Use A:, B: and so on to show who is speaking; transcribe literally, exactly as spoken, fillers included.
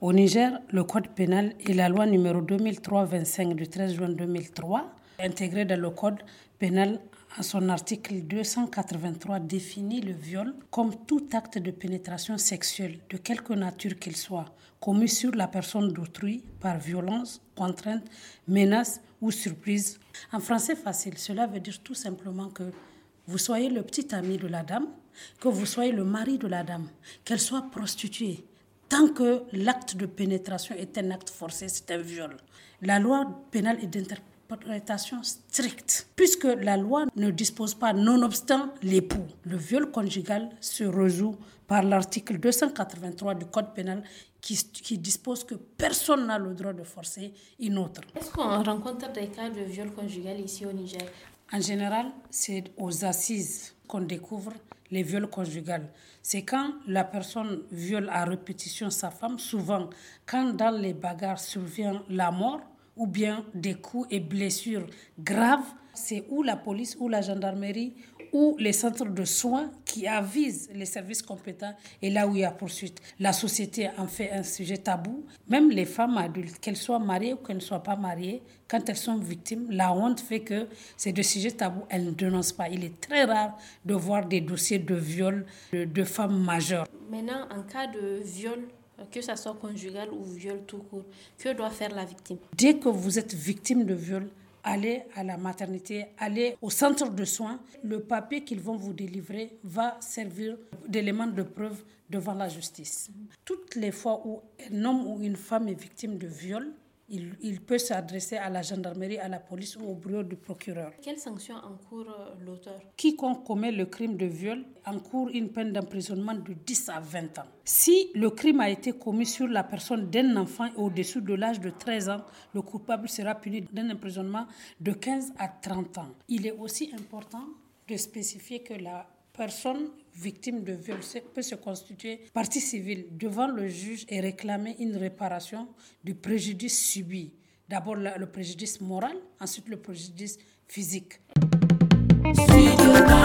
A: Au Niger, le code pénal et la loi numéro deux mille trois vingt-cinq du treize juin deux mille trois, intégrée dans le code pénal en son article deux cent quatre-vingt-trois, définit le viol comme tout acte de pénétration sexuelle, de quelque nature qu'il soit, commis sur la personne d'autrui par violence, contrainte, menace ou surprise. En français facile, cela veut dire tout simplement que vous soyez le petit ami de la dame, que vous soyez le mari de la dame, qu'elle soit prostituée. Tant que l'acte de pénétration est un acte forcé, c'est un viol. La loi pénale est d'interprétation stricte, puisque la loi ne dispose pas, nonobstant l'époux. Le viol conjugal se résout par l'article deux cent quatre-vingt-trois du Code pénal qui, qui dispose que personne n'a le droit de forcer une autre.
B: Est-ce qu'on rencontre des cas de viol conjugal ici au Niger?
A: En général, c'est aux assises qu'on découvre les viols conjugaux. C'est quand la personne viole à répétition sa femme, souvent quand dans les bagarres survient la mort ou bien des coups et blessures graves, c'est ou la police ou la gendarmerie ou les centres de soins qui avisent les services compétents et là où il y a poursuite. La société en fait un sujet tabou. Même les femmes adultes, qu'elles soient mariées ou qu'elles ne soient pas mariées, quand elles sont victimes, la honte fait que c'est des sujets tabous, elles ne dénoncent pas. Il est très rare de voir des dossiers de viol de, de femmes majeures.
B: Maintenant, en cas de viol, que ce soit conjugal ou viol tout court, que doit faire la victime?
A: Dès que vous êtes victime de viol, allez à la maternité, allez au centre de soins. Le papier qu'ils vont vous délivrer va servir d'élément de preuve devant la justice. Toutes les fois où un homme ou une femme est victime de viol, il, il peut s'adresser à la gendarmerie, à la police ou au bureau du procureur.
B: Quelles sanctions encourt l'auteur?
A: Quiconque commet le crime de viol encourt une peine d'emprisonnement de dix à vingt ans. Si le crime a été commis sur la personne d'un enfant au-dessus de l'âge de treize ans, le coupable sera puni d'un emprisonnement de quinze à trente ans. Il est aussi important de spécifier que la personne victime de viol peut se constituer partie civile devant le juge et réclamer une réparation du préjudice subi. D'abord le préjudice moral, ensuite le préjudice physique. Studio